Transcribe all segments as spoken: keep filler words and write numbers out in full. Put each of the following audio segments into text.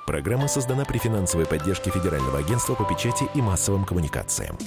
Программа создана при финансовой поддержке Федерального агентства по печати и массовым коммуникациям.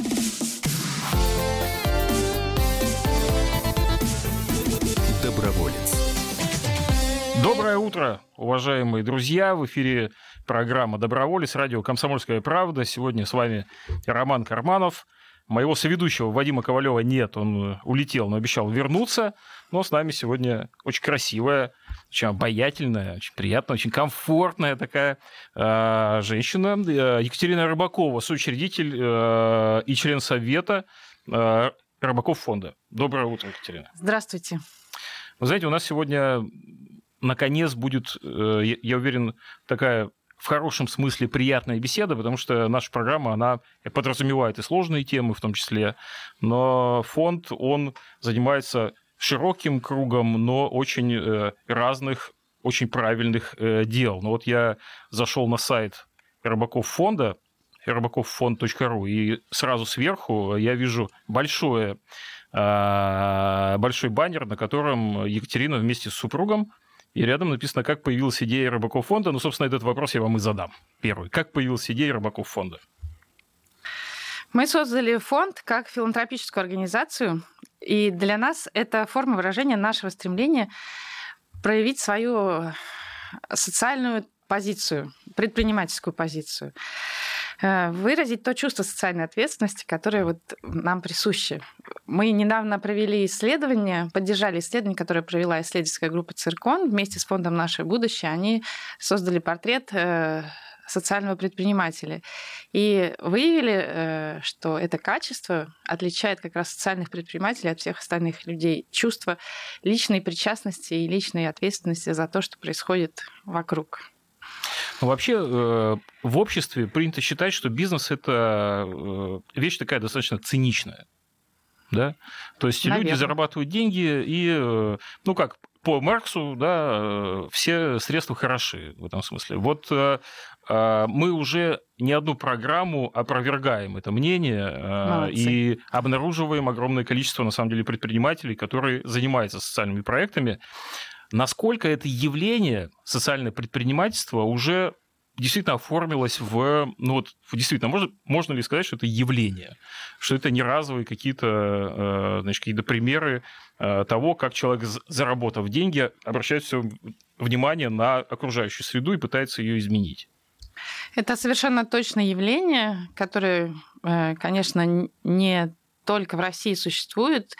Доброволец. Доброе утро, уважаемые друзья. В эфире программа «Доброволец», радио «Комсомольская правда». Сегодня с вами Роман Карманов. Моего соведущего Вадима Ковалева нет, он улетел, но обещал вернуться. Но с нами сегодня очень красивая, очень обаятельная, очень приятная, очень комфортная такая э, женщина. Екатерина Рыбакова, соучредитель э, и член совета э, Рыбаков фонда. Доброе утро, Екатерина. Здравствуйте. Вы знаете, у нас сегодня, наконец, будет, э, я уверен, такая... в хорошем смысле приятная беседа, потому что наша программа, она подразумевает и сложные темы в том числе, но фонд, он занимается широким кругом, но очень разных, очень правильных дел. Но вот я зашел на сайт Рыбаков фонда, рыбаков фонд точка ру, и сразу сверху я вижу большое, большой баннер, на котором Екатерина вместе с супругом, и рядом написано, как появилась идея Рыбаков фонда. Ну, собственно, этот вопрос я вам и задам. Первый. Как появилась идея Рыбаков фонда? Мы создали фонд как филантропическую организацию, и для нас это форма выражения нашего стремления проявить свою социальную позицию, предпринимательскую позицию, выразить то чувство социальной ответственности, которое вот нам присуще. Мы недавно провели исследование, поддержали исследование, которое провела исследовательская группа «Циркон» вместе с фондом «Наше будущее». Они создали портрет социального предпринимателя и выявили, что это качество отличает как раз социальных предпринимателей от всех остальных людей. Чувство личной причастности и личной ответственности за то, что происходит вокруг. Ну, вообще в обществе принято считать, что бизнес – это вещь такая достаточно циничная. Да? То есть Наверное. Люди зарабатывают деньги, и, ну как, по Марксу, да, все средства хороши в этом смысле. Вот мы уже не одну программу опровергаем это мнение. Молодцы. И обнаруживаем огромное количество, на самом деле, предпринимателей, которые занимаются социальными проектами. Насколько это явление, социальное предпринимательство, уже действительно оформилось в... Ну вот, действительно, можно, можно ли сказать, что это явление? Что это не разовые какие-то, значит, какие-то примеры того, как человек, заработав деньги, обращает все внимание на окружающую среду и пытается ее изменить? Это совершенно точное явление, которое, конечно, не только в России существует.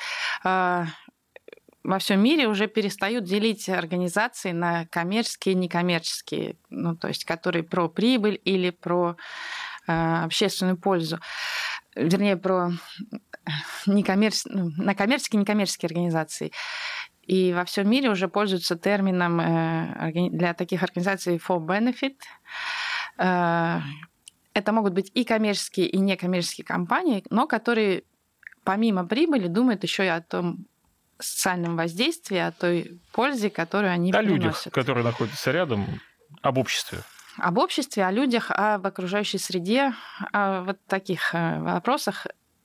Во всем мире уже перестают делить организации на коммерческие и некоммерческие, ну, то есть которые про прибыль или про э, общественную пользу, вернее, про некоммерч... на коммерческие и некоммерческие организации. И во всем мире уже пользуются термином э, для таких организаций for benefit. Э, это могут быть и коммерческие, и некоммерческие компании, но которые помимо прибыли думают еще и о том, социальном воздействии, о той пользе, которую они о приносят. О людях, которые находятся рядом, об обществе. Об обществе, о людях, об окружающей среде, о вот таких вопросах.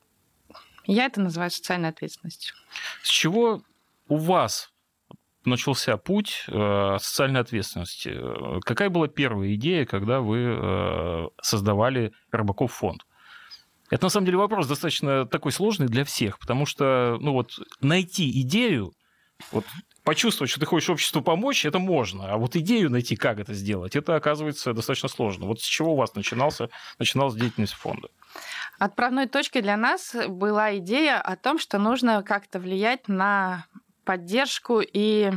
Я это называю социальной ответственностью. С чего у вас начался путь социальной ответственности? Какая была первая идея, когда вы создавали Рыбаков фонд? Это, на самом деле, вопрос достаточно такой сложный для всех, потому что, ну вот, найти идею, вот, почувствовать, что ты хочешь обществу помочь, это можно, а вот идею найти, как это сделать, это, оказывается, достаточно сложно. Вот с чего у вас начинался, начиналась деятельность фонда? Отправной точкой для нас была идея о том, что нужно как-то влиять на поддержку и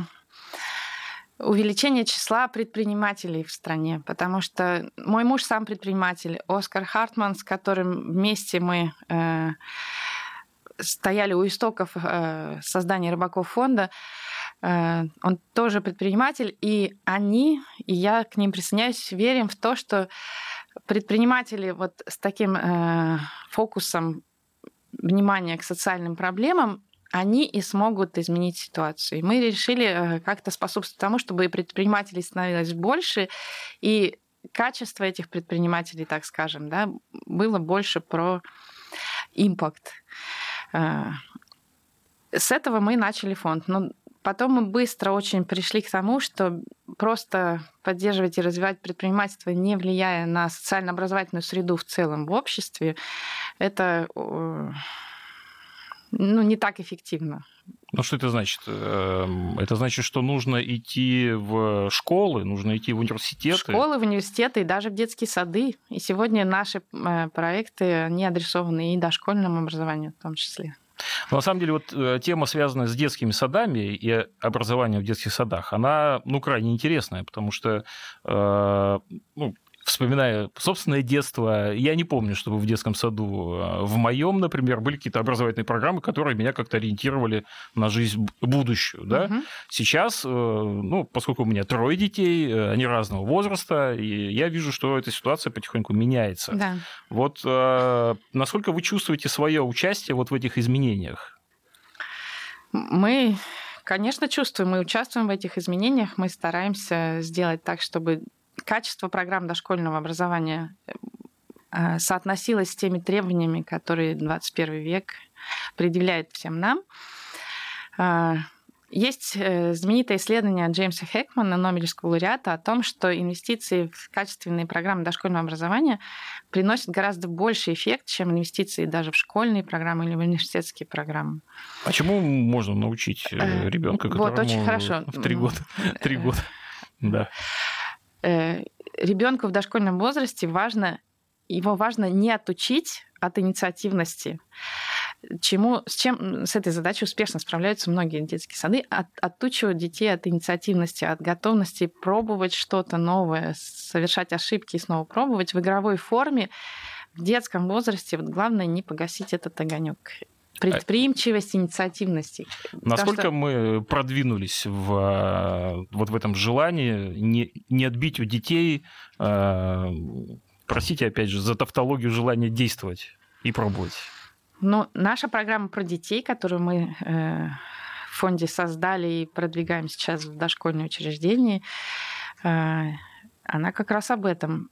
увеличение числа предпринимателей в стране, потому что мой муж сам предприниматель, Оскар Хартман, с которым вместе мы э, стояли у истоков э, создания Рыбаков фонда, э, он тоже предприниматель, и они, и я к ним присоединяюсь, верим в то, что предприниматели вот с таким э, фокусом внимания к социальным проблемам, они и смогут изменить ситуацию. И мы решили как-то способствовать тому, чтобы предпринимателей становилось больше, и качество этих предпринимателей, так скажем, да, было больше про импакт. С этого мы начали фонд. Но потом мы быстро очень пришли к тому, что просто поддерживать и развивать предпринимательство, не влияя на социально-образовательную среду в целом в обществе, это ну, не так эффективно. Ну, что это значит? Это значит, что нужно идти в школы, нужно идти в университеты? В школы, в университеты и даже в детские сады. И сегодня наши проекты, они адресованы и дошкольному образованию в том числе. Но на самом деле вот тема, связанная с детскими садами и образованием в детских садах, она, ну, крайне интересная, потому что, э, ну, вспоминая собственное детство, я не помню, чтобы в детском саду в моем, например, были какие-то образовательные программы, которые меня как-то ориентировали на жизнь будущую. Да? Угу. Сейчас, ну, поскольку у меня трое детей, они разного возраста, и я вижу, что эта ситуация потихоньку меняется. Да. Вот насколько вы чувствуете свое участие вот в этих изменениях? Мы, конечно, чувствуем, мы участвуем в этих изменениях, мы стараемся сделать так, чтобы качество программ дошкольного образования соотносилось с теми требованиями, которые двадцать первый век предъявляет всем нам. Есть знаменитое исследование Джеймса Хекмана, Нобелевского лауреата, о том, что инвестиции в качественные программы дошкольного образования приносят гораздо больший эффект, чем инвестиции даже в школьные программы или в университетские программы. А чему можно научить ребенка, которому вот, очень хорошо. в три года? Три года. Да. Ребенку в дошкольном возрасте важно, его важно не отучить от инициативности, чему, с, чем, с этой задачей успешно справляются многие детские сады, от, отучивают детей от инициативности, от готовности пробовать что-то новое, совершать ошибки и снова пробовать в игровой форме. В детском возрасте вот главное не погасить этот огонек. Предприимчивость, инициативность. Насколько что... мы продвинулись в, вот в этом желании не, не отбить у детей, простите, опять же, за тавтологию желания действовать и пробовать? Ну, наша программа про детей, которую мы в фонде создали и продвигаем сейчас в дошкольные учреждения, она как раз об этом.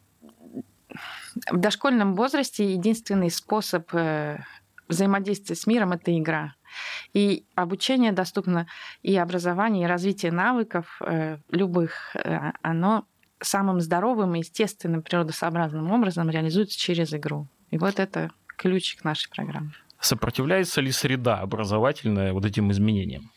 В дошкольном возрасте единственный способ взаимодействие с миром – это игра. И обучение доступно, и образование, и развитие навыков любых, оно самым здоровым и естественным, природосообразным образом реализуется через игру. И вот это ключ к нашей программе. Сопротивляется ли среда образовательная вот этим изменениям?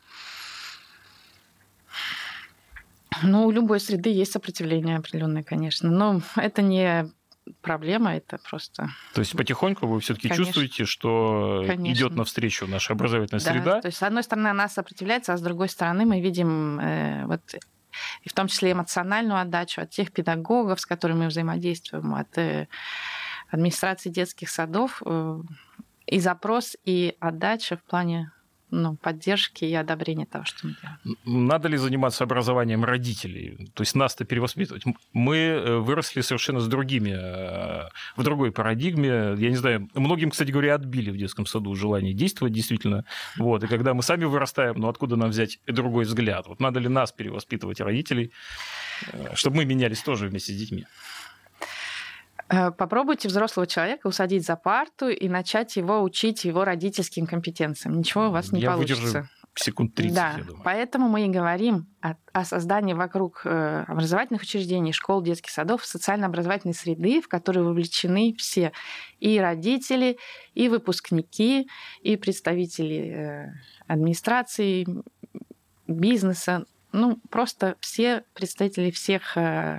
Ну, у любой среды есть сопротивление определенное, конечно. Но это не проблема, это просто... То есть потихоньку вы все-таки чувствуете, что Конечно. идет навстречу наша образовательная да, среда? То есть, с одной стороны, она сопротивляется, а с другой стороны, мы видим э, вот, и в том числе эмоциональную отдачу от тех педагогов, с которыми мы взаимодействуем, от э, администрации детских садов, э, и запрос, и отдача в плане ну, поддержки и одобрения того, что мы делаем. Надо ли заниматься образованием родителей? То есть нас-то перевоспитывать? Мы выросли совершенно с другими, в другой парадигме. Я не знаю, многим, кстати говоря, отбили в детском саду желание действовать действительно. Вот. И когда мы сами вырастаем, ну откуда нам взять другой взгляд? Вот надо ли нас перевоспитывать, родителей, чтобы мы менялись тоже вместе с детьми? Попробуйте взрослого человека усадить за парту и начать его учить его родительским компетенциям. Ничего у вас не я получится. Выдержу секунд тридцать, да, я думаю. Поэтому мы и говорим о, о создании вокруг образовательных учреждений, школ, детских садов социально-образовательной среды, в которой вовлечены все. И родители, и выпускники, и представители администрации, бизнеса. Ну, просто все представители всех...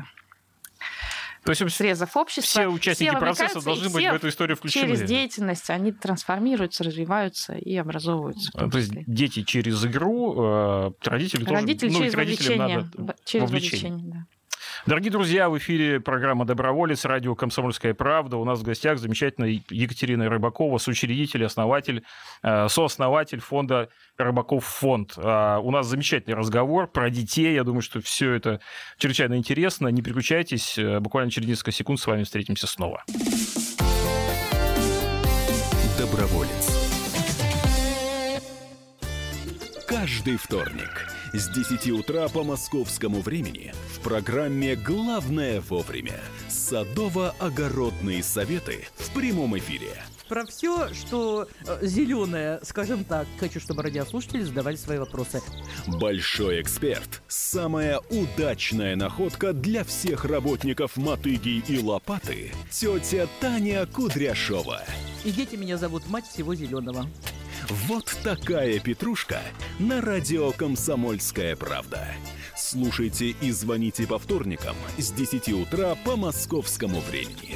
То есть срезов общества. Все участники все процесса должны быть в эту историю включены. Через деятельность они трансформируются, развиваются и образовываются. То есть дети через игру, родители, родители тоже... через ну, родителям надо через вовлечение. вовлечение, да. Дорогие друзья, в эфире программа «Доброволец», радио «Комсомольская правда». У нас в гостях замечательная Екатерина Рыбакова, соучредитель, основатель, сооснователь фонда «Рыбаков фонд». У нас замечательный разговор про детей. Я думаю, что все это чрезвычайно интересно. Не переключайтесь. Буквально через несколько секунд с вами встретимся снова. Доброволец. Каждый вторник с десяти утра по московскому времени в программе «Главное вовремя» садово-огородные советы в прямом эфире. про все, что зеленое, скажем так. Хочу, чтобы радиослушатели задавали свои вопросы. Большой эксперт. Самая удачная находка для всех работников «Мотыги» и «Лопаты» – тетя Таня Кудряшова. И дети меня зовут мать всего зеленого. Вот такая петрушка на радио «Комсомольская правда». Слушайте и звоните по вторникам с десяти утра по московскому времени.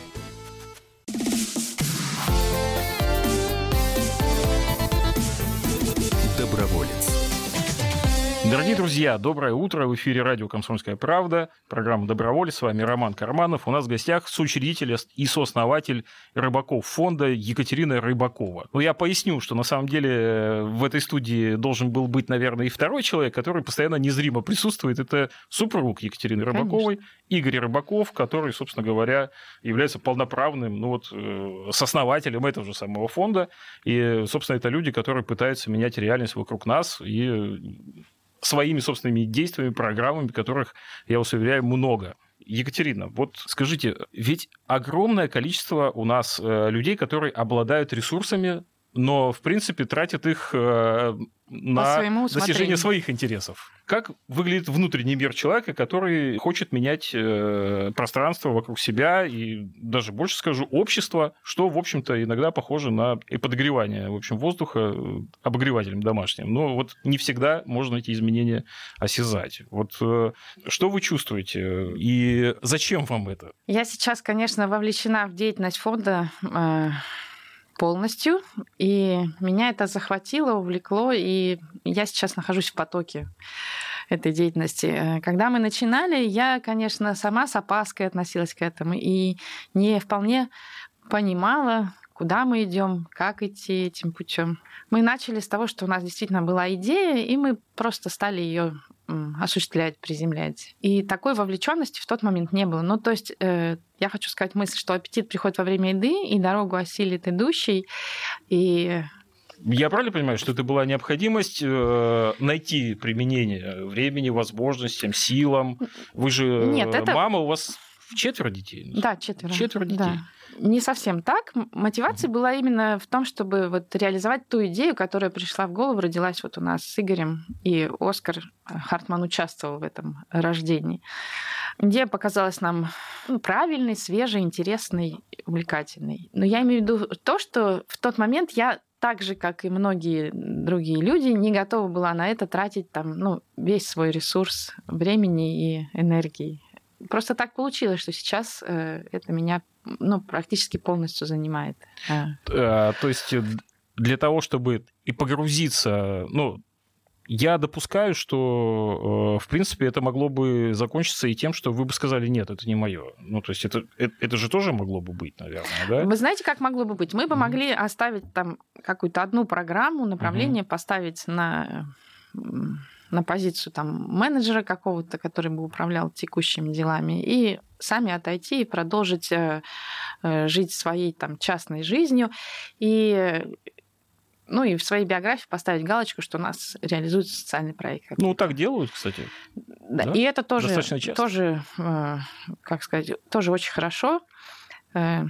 Доброволец. Дорогие друзья, доброе утро. В эфире радио «Комсомольская правда», программа «Доброволец». С вами Роман Карманов. У нас в гостях соучредитель и сооснователь Рыбаков фонда Екатерина Рыбакова. Но я поясню, что на самом деле в этой студии должен был быть, наверное, и второй человек, который постоянно незримо присутствует. Это супруг Екатерины Рыбаковой, конечно, Игорь Рыбаков, который, собственно говоря, является полноправным, ну вот, сооснователем этого же самого фонда. И, собственно, это люди, которые пытаются менять реальность вокруг нас и своими собственными действиями, программами, которых, я вас уверяю, много. Екатерина, вот скажите, ведь огромное количество у нас людей, которые обладают ресурсами, но, в принципе, тратят их на достижение своих интересов. Как выглядит внутренний мир человека, который хочет менять пространство вокруг себя и, даже больше скажу, общество, что, в общем-то, иногда похоже на и подогревание, в общем, воздуха обогревателем домашним. Но вот не всегда можно эти изменения осязать. Вот что вы чувствуете и зачем вам это? Я сейчас, конечно, вовлечена в деятельность фонда полностью, и меня это захватило, увлекло, и я сейчас нахожусь в потоке этой деятельности. Когда мы начинали, я, конечно, сама с опаской относилась к этому и не вполне понимала, куда мы идем, как идти этим путем. Мы начали с того, что у нас действительно была идея, и мы просто стали ее осуществлять, приземлять. И такой вовлеченности в тот момент не было. Ну, то есть э, я хочу сказать мысль, что аппетит приходит во время еды, и дорогу осилит идущий. И... Я правильно понимаю, что это была необходимость э, найти применение времени, возможностям, силам? Вы же Нет, это... мама, у вас четверо детей? Да, четверо. Четверо детей. Да. Не совсем так. Мотивация mm-hmm. была именно в том, чтобы вот реализовать ту идею, которая пришла в голову, родилась вот у нас с Игорем, и Оскар Хартман участвовал в этом рождении. Идея показалась нам ну, правильной, свежей, интересной, увлекательной. Но я имею в виду то, что в тот момент я так же, как и многие другие люди, не готова была на это тратить там, ну, весь свой ресурс времени и энергии. Просто так получилось, что сейчас э, это меня ну, практически полностью занимает. А, то есть для того, чтобы и погрузиться... Ну, я допускаю, что, в принципе, это могло бы закончиться и тем, что вы бы сказали, нет, это не мое. Ну, то есть это, это, это же тоже могло бы быть, наверное, да? Вы знаете, как могло бы быть? Мы бы mm-hmm. могли оставить там какую-то одну программу, направление, mm-hmm. поставить на... на позицию там, менеджера какого-то, который бы управлял текущими делами, и сами отойти и продолжить э, э, жить своей там, частной жизнью, и, ну, и в своей биографии поставить галочку, что у нас реализуется социальный проект. Ну, так делают, кстати. Да, да? И это тоже, тоже э, как сказать, тоже очень хорошо. Э,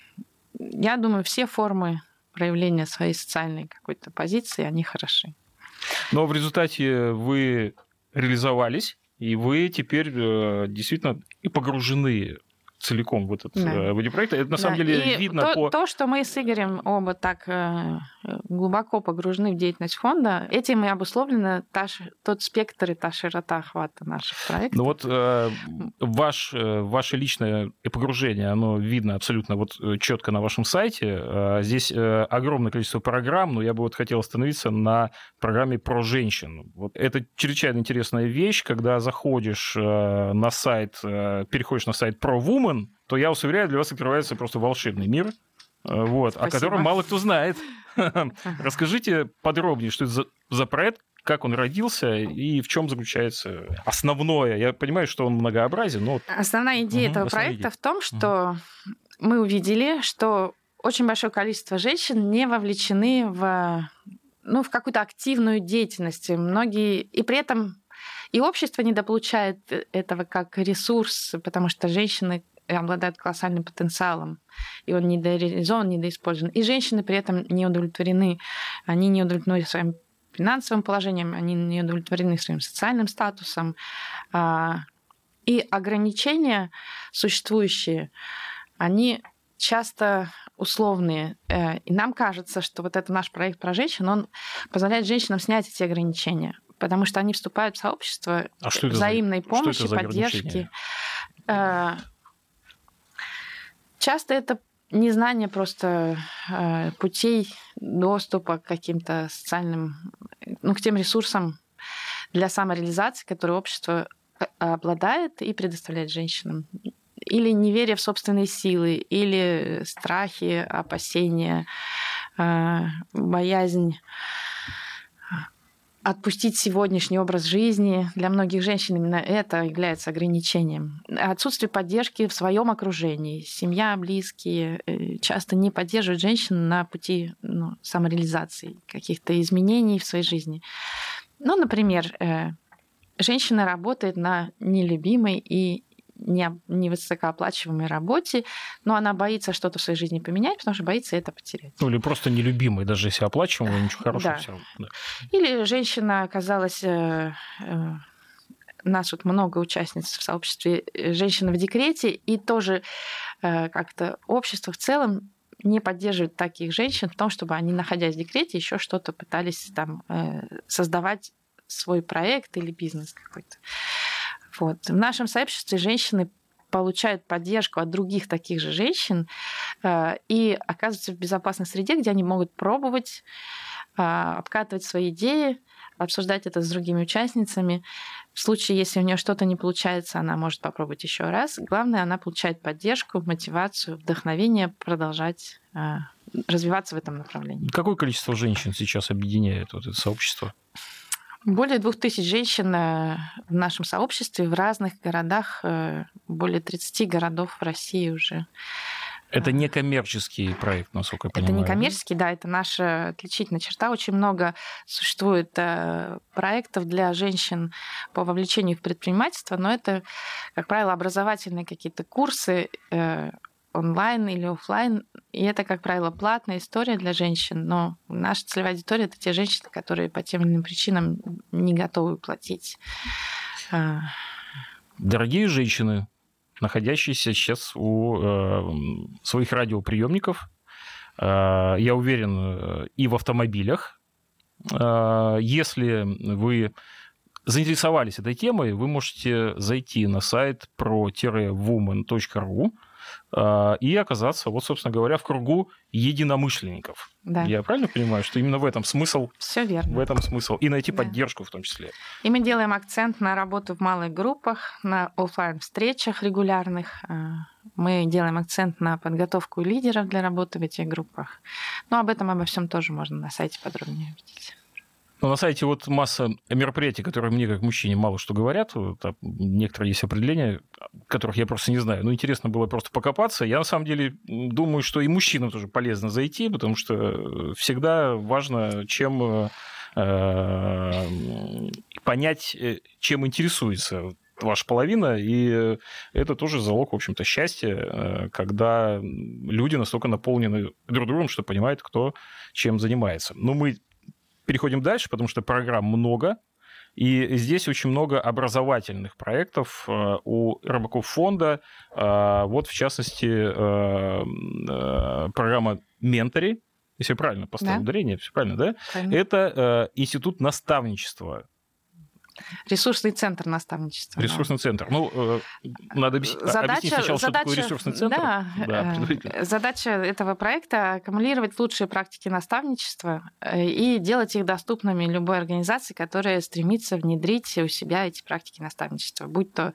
я думаю, все формы проявления своей социальной какой-то позиции, они хороши. Но в результате вы реализовались, и вы теперь действительно и погружены целиком в этот да. проект. Это на да. самом деле и видно то, по... То, что мы с Игорем оба так глубоко погружены в деятельность фонда, этим и обусловлено та, тот спектр и та широта охвата наших проектов. Ну вот э, ваш, ваше личное погружение, оно видно абсолютно вот четко на вашем сайте. Здесь огромное количество программ, но я бы вот хотел остановиться на программе про женщин. Вот это чрезвычайно интересная вещь, когда заходишь на сайт, переходишь на сайт ProWoman, то я вас уверяю, для вас открывается просто волшебный мир, вот, о котором мало кто знает. Расскажите подробнее, что это за, за проект, как он родился и в чем заключается основное. Я понимаю, что он многообразен, но... Основная идея угу, этого проекта идея. в том, что угу. мы увидели, что очень большое количество женщин не вовлечены в, ну, в какую-то активную деятельность. Многие... И при этом и общество недополучает этого как ресурс, потому что женщины обладают колоссальным потенциалом, и он недореализован, недоиспользован. И женщины при этом не удовлетворены, они не удовлетворены своим финансовым положением, они не удовлетворены своим социальным статусом. И ограничения существующие, они часто условные. И нам кажется, что вот этот наш проект про женщин, он позволяет женщинам снять эти ограничения, потому что они вступают в сообщество а взаимной за... помощи, поддержки. Часто это незнание просто путей доступа к каким-то социальным, ну, к тем ресурсам для самореализации, которые общество обладает и предоставляет женщинам. Или неверие в собственные силы, или страхи, опасения, боязнь отпустить сегодняшний образ жизни. Для многих женщин именно это является ограничением. Отсутствие поддержки в своем окружении. Семья, близкие часто не поддерживают женщин на пути ну, самореализации, каких-то изменений в своей жизни. Ну, например, женщина работает на нелюбимой и невысокооплачиваемой работе, но она боится что-то в своей жизни поменять, потому что боится это потерять. Ну, или просто нелюбимой, даже если оплачиваемой, ничего хорошего да. все равно. Да. Или женщина оказалась... Э, э, у нас вот много участниц в сообществе женщин в декрете, и тоже э, как-то общество в целом не поддерживает таких женщин в том, чтобы они, находясь в декрете, еще что-то пытались там э, создавать свой проект или бизнес какой-то. Вот. В нашем сообществе женщины получают поддержку от других таких же женщин э, и оказываются в безопасной среде, где они могут пробовать, э, обкатывать свои идеи, обсуждать это с другими участницами. В случае, если у нее что-то не получается, она может попробовать еще раз. Главное, она получает поддержку, мотивацию, вдохновение продолжать э, развиваться в этом направлении. Какое количество женщин сейчас объединяет вот это сообщество? Более двух тысяч женщин в нашем сообществе в разных городах, более тридцати городов в России уже. Это не коммерческий проект, насколько я понимаю. Это не коммерческий, да, это наша отличительная черта. Очень много существует проектов для женщин по вовлечению в предпринимательство, но это, как правило, образовательные какие-то курсы, онлайн или офлайн. И это, как правило, платная история для женщин, но наша целевая аудитория — это те женщины, которые по тем или иным причинам не готовы платить. Дорогие женщины, находящиеся сейчас у э, своих радиоприемников, э, я уверен, и в автомобилях, э, если вы заинтересовались этой темой, вы можете зайти на сайт про вумен точка ру и оказаться, вот, собственно говоря, в кругу единомышленников. Да. Я правильно понимаю, что именно в этом смысл? Все верно. В этом смысл. И найти да. поддержку в том числе. И мы делаем акцент на работу в малых группах, на офлайн-встречах регулярных. Мы делаем акцент на подготовку лидеров для работы в этих группах. Но об этом, обо всем тоже можно на сайте подробнее увидеть. Но на сайте вот масса мероприятий, которые мне, как мужчине, мало что говорят. Там некоторые есть определения, которых я просто не знаю. Но интересно было просто покопаться. Я, на самом деле, думаю, что и мужчинам тоже полезно зайти, потому что всегда важно, чем э, понять, чем интересуется ваша половина, и это тоже залог, в общем-то, счастья, когда люди настолько наполнены друг другом, что понимают, кто чем занимается. Но мы переходим дальше, потому что программ много, и здесь очень много образовательных проектов у рыбаков фонда. Вот, в частности, программа «Ментори», если я правильно поставил да. ударение, все правильно, да? Правильно. Это институт наставничества. Ресурсный центр наставничества. Ресурсный да. центр. Ну, надо объяснить, задача, объяснить сначала, задача, что такое ресурсный центр. Да, да, задача этого проекта – аккумулировать лучшие практики наставничества и делать их доступными любой организации, которая стремится внедрить у себя эти практики наставничества, будь то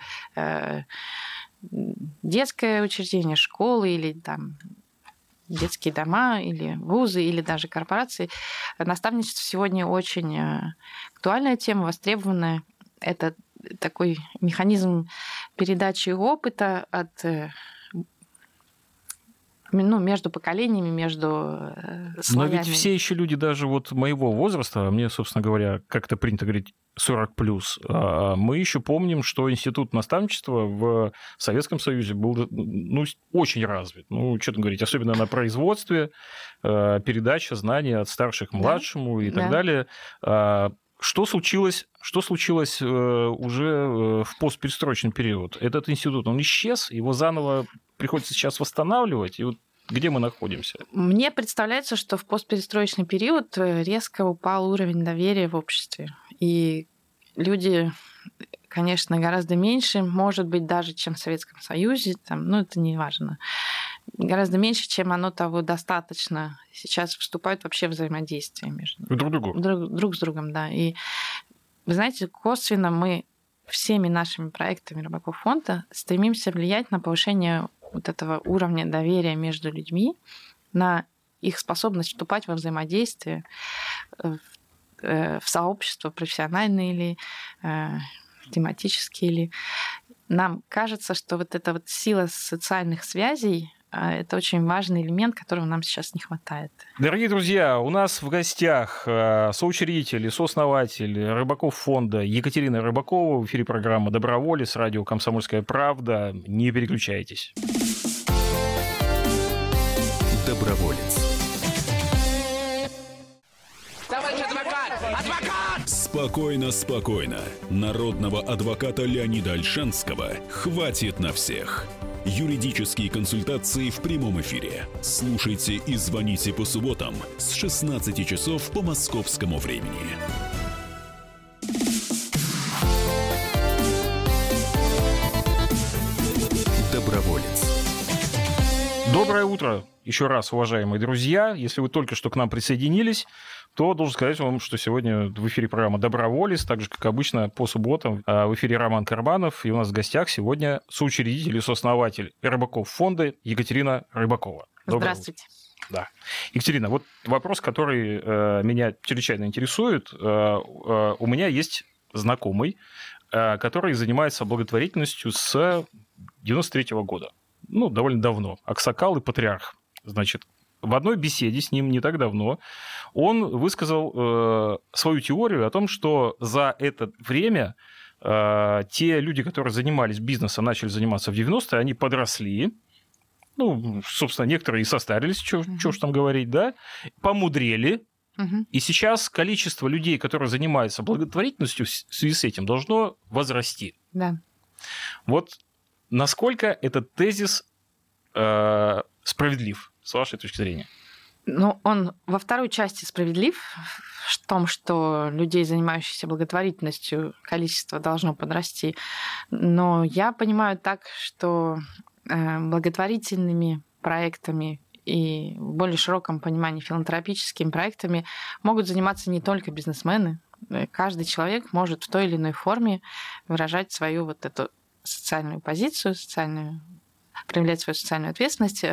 детское учреждение, школы или там детские дома, или вузы, или даже корпорации. Наставничество сегодня очень актуальная тема, востребованная. Это такой механизм передачи опыта от ну, между поколениями, между слоями. Но ведь все еще люди даже вот моего возраста, мне, собственно говоря, как-то принято говорить сорок плюс, мы еще помним, что институт наставничества в Советском Союзе был, ну, очень развит. Ну, что там говорить, особенно на производстве, передача знаний от старших к младшему, да? И так да. далее. Что случилось, что случилось уже в постперестроечный период? Этот институт, он исчез, его заново приходится сейчас восстанавливать, и вот где мы находимся? Мне представляется, что в постперестроечный период резко упал уровень доверия в обществе. И люди, конечно, гораздо меньше, может быть, даже, чем в Советском Союзе, там, ну, это не важно, гораздо меньше, чем оно того достаточно. Сейчас вступают вообще в взаимодействие между друг, другу. друг, друг с другом. Да. И, вы знаете, косвенно мы всеми нашими проектами Рыбаков фонда стремимся влиять на повышение вот этого уровня доверия между людьми, на их способность вступать во взаимодействие, в, в сообщество, профессиональные или тематические ли. Нам кажется, что вот эта вот сила социальных связей — это очень важный элемент, которого нам сейчас не хватает. Дорогие друзья, у нас в гостях соучредитель и сооснователь Рыбаков фонда Екатерина Рыбакова. В эфире программа «Доброволец», радио «Комсомольская правда». Не переключайтесь. Доброволец. Товарищ адвокат! Адвокат! Спокойно, спокойно. Народного адвоката Леонида Ольшанского хватит на всех. Юридические консультации в прямом эфире. Слушайте и звоните по субботам с шестнадцати часов по московскому времени. Доброволец. Доброе утро еще раз, уважаемые друзья. Если вы только что к нам присоединились, то должен сказать вам, что сегодня в эфире программа «Доброволец», так же, как обычно, по субботам в эфире Роман Карманов, и у нас в гостях сегодня соучредитель и сооснователь Рыбаков фонда Екатерина Рыбакова. Доброе Здравствуйте. утро. Да. Екатерина, вот вопрос, который э, меня чрезвычайно интересует. Э, э, у меня есть знакомый, э, который занимается благотворительностью с девяносто третьего года. Ну, довольно давно. Аксакал и Патриарх. Значит, в одной беседе с ним не так давно он высказал э, свою теорию о том, что за это время э, те люди, которые занимались бизнесом, начали заниматься в девяностые, они подросли. Ну, собственно, некоторые и состарились, что угу. уж там говорить, да, помудрели. Угу. И сейчас количество людей, которые занимаются благотворительностью в связи с этим, должно возрасти. Да. Вот насколько этот тезис э, справедлив, с вашей точки зрения? Ну, он во второй части справедлив, в том, что людей, занимающихся благотворительностью, количество должно подрасти. Но я понимаю так, что благотворительными проектами и в более широком понимании филантропическими проектами могут заниматься не только бизнесмены. Каждый человек может в той или иной форме выражать свою вот эту социальную позицию, социальную, проявлять свою социальную ответственность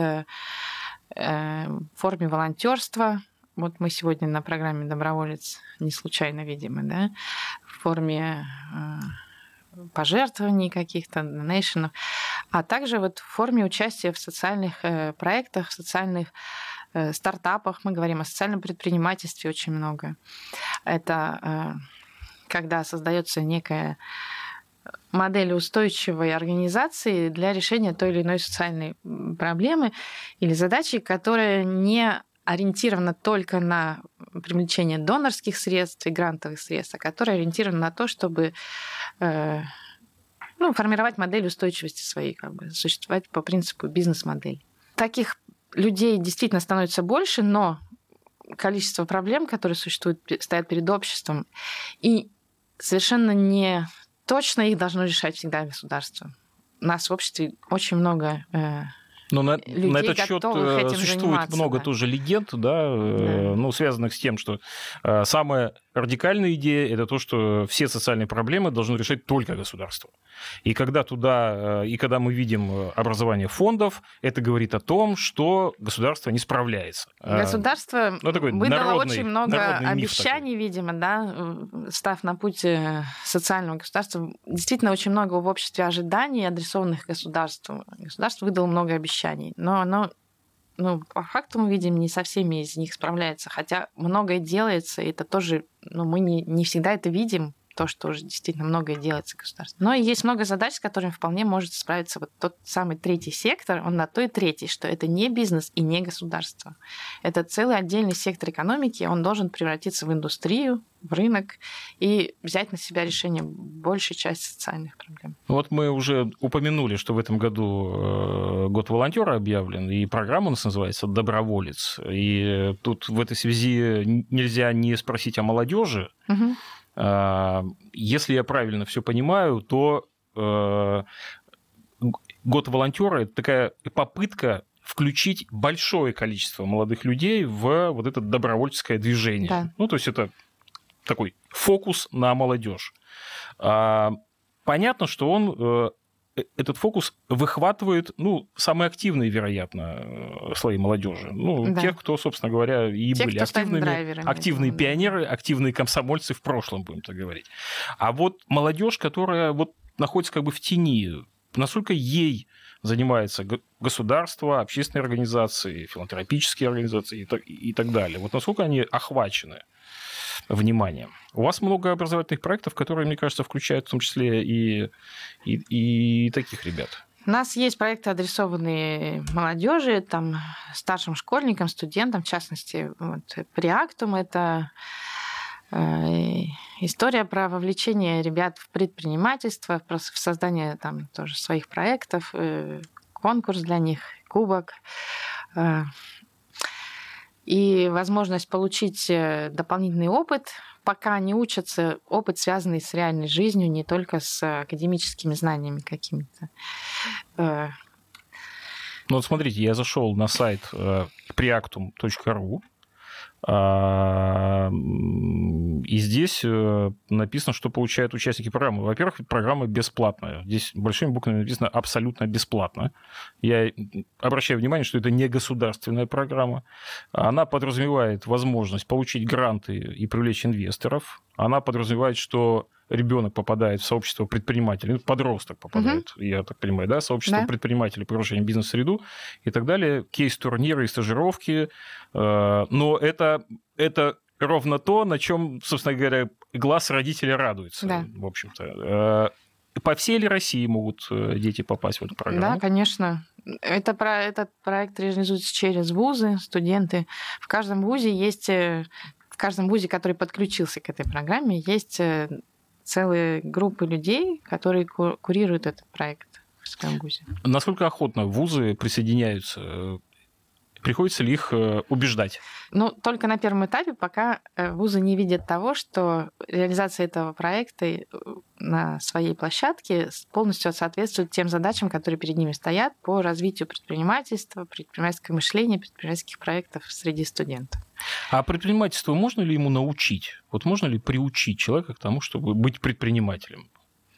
в форме волонтерства. Вот мы сегодня на программе «Доброволец» не случайно, видимо, да, в форме пожертвований каких-то, донейшенов, а также вот в форме участия в социальных проектах, в социальных стартапах. Мы говорим о социальном предпринимательстве очень много. Это когда создается некая модель устойчивой организации для решения той или иной социальной проблемы или задачи, которая не ориентирована только на привлечение донорских средств и грантовых средств, а которая ориентирована на то, чтобы э, ну, формировать модель устойчивости своей, как бы, существовать по принципу бизнес-модели. Таких людей действительно становится больше, но количество проблем, которые существуют, стоят перед обществом, и совершенно не точно их должно решать всегда государство. У нас в обществе очень много э, Но на, людей, на этот счет существует много да. тоже легенд, да, да. Ну, связанных с тем, что самая радикальная идея – это то, что все социальные проблемы должно решать только государство. И когда туда, и когда мы видим образование фондов, это говорит о том, что государство не справляется. Государство ну, выдало народный, очень много обещаний, такой. видимо, да, став на путь социального государства. Действительно, очень много в обществе ожиданий, адресованных государству. Государство выдало много обещаний, но оно ну, по факту мы видим, не со всеми из них справляется. Хотя многое делается, и это тоже, ну, мы не, не всегда это видим, то, что уже действительно многое делается государством. Но есть много задач, с которыми вполне может справиться вот тот самый третий сектор, он на то и третий, что это не бизнес и не государство. Это целый отдельный сектор экономики, он должен превратиться в индустрию, в рынок и взять на себя решение большей части социальных проблем. Вот мы уже упомянули, что в этом году год волонтера объявлен, и программа у нас называется «Доброволец». И тут в этой связи нельзя не спросить о молодежи. Угу. Если я правильно все понимаю, то год волонтера – это такая попытка включить большое количество молодых людей в вот это добровольческое движение. Да. Ну, то есть это такой фокус на молодежь. Понятно, что он, этот фокус выхватывает, ну, самые активные, вероятно, слои молодежи. Ну, да. Тех, кто, собственно говоря, и Те, были кто активными, активные да. пионеры, активные комсомольцы в прошлом, будем так говорить. А вот молодежь, которая вот находится как бы в тени, насколько ей занимается государство, общественные организации, филантропические организации и так, и так далее. Вот насколько они охвачены вниманием. У вас много образовательных проектов, которые, мне кажется, включают в том числе и, и, и таких ребят. У нас есть проекты, адресованные молодежи, там, старшим школьникам, студентам, в частности, вот, Преактум – это э, история про вовлечение ребят в предпринимательство, в создание там, тоже своих проектов, э, конкурс для них, кубок. Э, И возможность получить дополнительный опыт, пока они учатся, опыт, связанный с реальной жизнью, не только с академическими знаниями какими-то. Ну вот смотрите, я зашел на сайт преактум точка ру, и здесь написано, что получают участники программы. Во-первых, программа бесплатная. Здесь большими буквами написано «абсолютно бесплатно». Я обращаю внимание, что это не государственная программа. Она подразумевает возможность получить гранты и привлечь инвесторов. Она подразумевает, что ребенок попадает в сообщество предпринимателей, подросток попадает, угу. я так понимаю, да, сообщество да. предпринимателей, погружение в бизнес-среду и так далее, кейс-турниры и стажировки. Но это, это ровно то, на чем, собственно говоря, глаз родителей радуется, да. в общем-то. По всей ли России могут дети попасть в эту программу? Да, конечно. Это, про, этот проект реализуется через вузы, студенты. В каждом вузе есть... В каждом вузе, который подключился к этой программе, есть целые группы людей, которые курируют этот проект в своем вузе. Насколько охотно вузы присоединяются? Приходится ли их убеждать? Ну, только на первом этапе, пока вузы не видят того, что реализация этого проекта на своей площадке полностью соответствует тем задачам, которые перед ними стоят по развитию предпринимательства, предпринимательского мышления, предпринимательских проектов среди студентов. А предпринимательству можно ли ему научить? Вот можно ли приучить человека к тому, чтобы быть предпринимателем?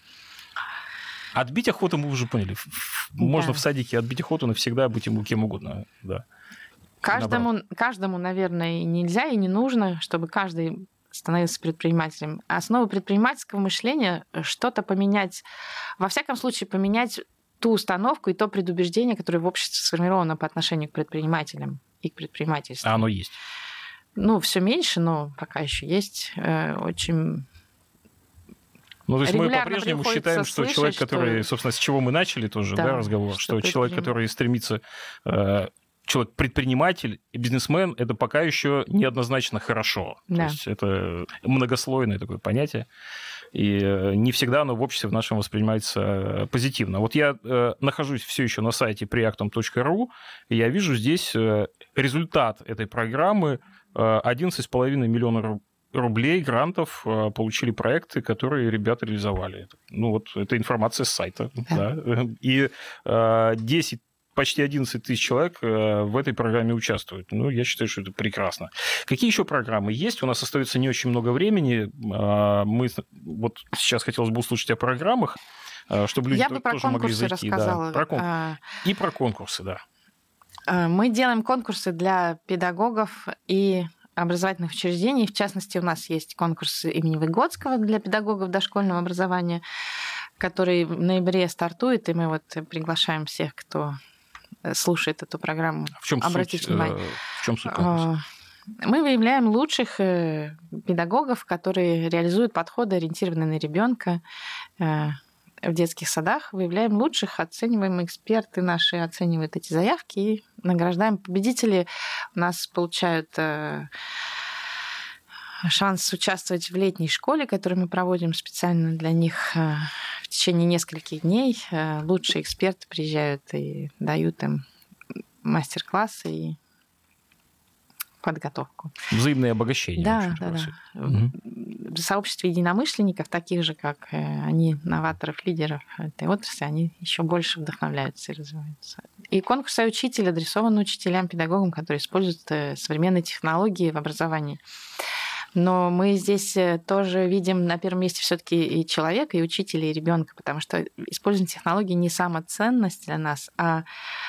Отбить охоту мы уже поняли. Можно да. в садике отбить охоту навсегда, быть ему кем угодно. Да. Каждому, каждому, наверное, нельзя и не нужно, чтобы каждый становился предпринимателем. Основа предпринимательского мышления – что-то поменять, во всяком случае, поменять ту установку и то предубеждение, которое в обществе сформировано по отношению к предпринимателям и к предпринимательству. А оно есть? Ну, все меньше, но пока еще есть. Очень... Ну, то есть мы по-прежнему считаем, что слышать, человек, который, что... собственно, с чего мы начали тоже да, да, разговор, что, что человек, который стремится... Человек предприниматель и бизнесмен – это пока еще неоднозначно хорошо. Да. То есть это многослойное такое понятие. И не всегда оно в обществе в нашем воспринимается позитивно. Вот я нахожусь все еще на сайте преактум точка ру, и я вижу здесь результат этой программы. одиннадцать с половиной миллионов рублей грантов получили проекты, которые ребята реализовали. Ну вот, это информация с сайта. Да. Да. И десять почти одиннадцать тысяч человек в этой программе участвуют. Ну, я считаю, что это прекрасно. Какие еще программы есть? У нас остается не очень много времени. Мы вот сейчас хотелось бы услышать о программах, чтобы люди я тоже бы про могли зайти. Рассказала. Да, про кон... а... И про конкурсы, да. Мы делаем конкурсы для педагогов и образовательных учреждений. В частности, у нас есть конкурс имени Выгодского для педагогов дошкольного образования, который в ноябре стартует, и мы вот приглашаем всех, кто слушает эту программу, в чем обратить суть, внимание. В чем суть конкурса? Мы выявляем лучших педагогов, которые реализуют подходы, ориентированные на ребенка в детских садах. Выявляем лучших, оцениваем, эксперты наши оценивают эти заявки и награждаем. Победители у нас получают шанс участвовать в летней школе, которую мы проводим специально для них в течение нескольких дней. Лучшие эксперты приезжают и дают им мастер-классы и подготовку. Взаимное обогащение. Да, да, да. Угу. В сообществе единомышленников, таких же, как они, новаторов, лидеров этой отрасли, они еще больше вдохновляются и развиваются. И конкурс «Учитель» адресован учителям, педагогам, которые используют современные технологии в образовании. Но мы здесь тоже видим на первом месте все-таки и человека, и учителя, и ребенка, потому что использование технологий не самоценность для нас, а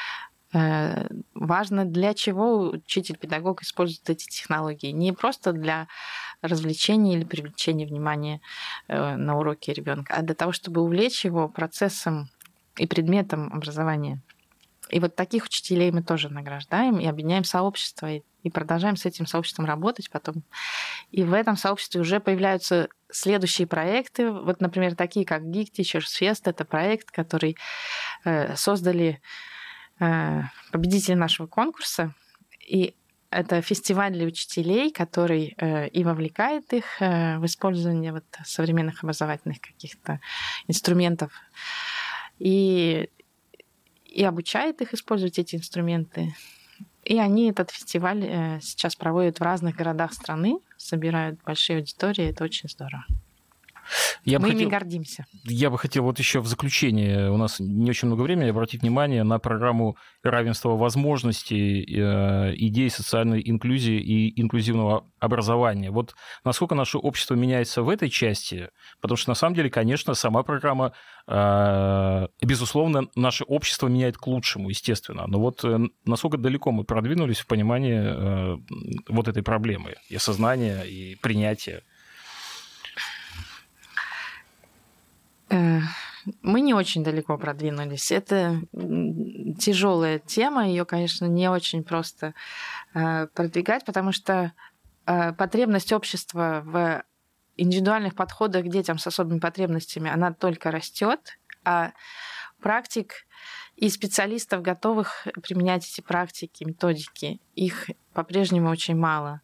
важно, для чего учитель-педагог использует эти технологии. Не просто для развлечения или привлечения внимания на уроке ребенка, а для того, чтобы увлечь его процессом и предметом образования. И вот таких учителей мы тоже награждаем и объединяем сообщество, и продолжаем с этим сообществом работать потом. И в этом сообществе уже появляются следующие проекты. Вот, например, такие как Geek Teachers Fest. Это проект, который создали победители нашего конкурса. И это фестиваль для учителей, который и вовлекает их в использование вот современных образовательных каких-то инструментов, и, и обучает их использовать эти инструменты. И они этот фестиваль сейчас проводят в разных городах страны, собирают большие аудитории. Это очень здорово. Я Мы хотел, ими гордимся. Я бы хотел вот еще в заключение, у нас не очень много времени, обратить внимание на программу равенства возможностей, идей социальной инклюзии и инклюзивного образования. Вот насколько наше общество меняется в этой части, потому что на самом деле, конечно, сама программа, безусловно, наше общество меняет к лучшему, естественно. Но вот насколько далеко мы продвинулись в понимании вот этой проблемы, и осознания, и принятия. Мы не очень далеко продвинулись. Это тяжелая тема, ее, конечно, не очень просто продвигать, потому что потребность общества в индивидуальных подходах к детям с особыми потребностями, она только растет, а практик и специалистов, готовых применять эти практики, методики, их по-прежнему очень мало.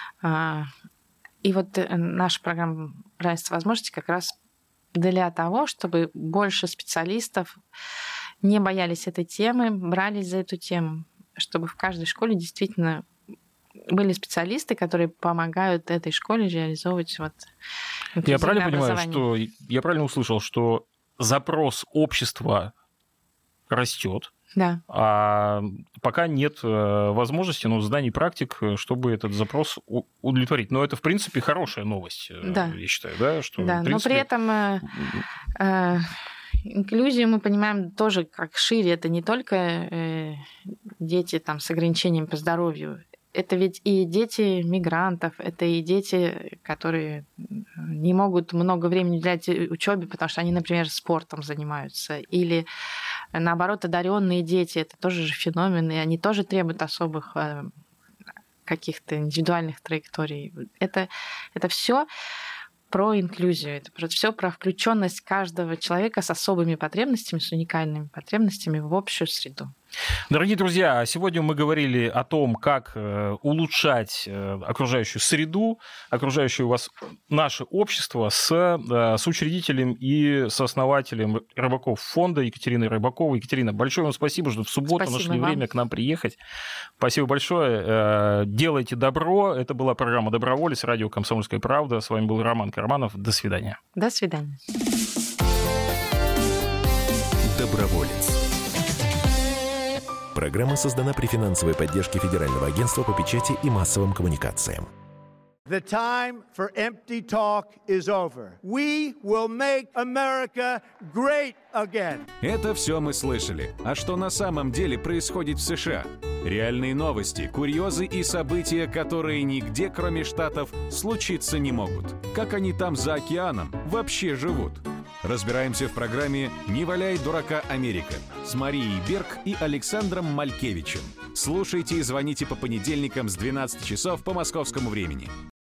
И вот наша программа «Равенство возможностей» как раз для того, чтобы больше специалистов не боялись этой темы, брались за эту тему, чтобы в каждой школе действительно были специалисты, которые помогают этой школе реализовывать вот Я правильно понимаю, что я правильно услышал, что запрос общества растет, да. А пока нет возможности, ну, знаний, практик, чтобы этот запрос удовлетворить. Но это, в принципе, хорошая новость, да. я считаю, да? Что, да, в принципе... но при этом э, э, инклюзию мы понимаем тоже как шире. Это не только э, дети там, с ограничениями по здоровью. Это ведь и дети мигрантов, это и дети, которые не могут много времени уделять учебе, потому что они, например, спортом занимаются. Или, наоборот, одаренные дети. Это тоже же феномен, и они тоже требуют особых каких-то индивидуальных траекторий. Это, это все про инклюзию, это все про включенность каждого человека с особыми потребностями, с уникальными потребностями в общую среду. Дорогие друзья, сегодня мы говорили о том, как улучшать окружающую среду, окружающее у вас наше общество с, с учредителем и сооснователем Рыбаков фонда Екатериной Рыбаковой. Екатерина, большое вам спасибо, что в субботу спасибо нашли вам. время к нам приехать. Спасибо большое. Делайте добро. Это была программа «Доброволец», радио «Комсомольская правда». С вами был Роман Карманов. До свидания. До свидания. Доброволец. Программа создана при финансовой поддержке Федерального агентства по печати и массовым коммуникациям. The time for empty talk is over. We will make America great again. Это все мы слышали. А что на самом деле происходит в США? Реальные новости, курьезы и события, которые нигде, кроме Штатов, случиться не могут. Как они там за океаном вообще живут? Разбираемся в программе «Не валяй дурака, Америка» с Марией Берг и Александром Малькевичем. Слушайте и звоните по понедельникам с двенадцати часов по московскому времени.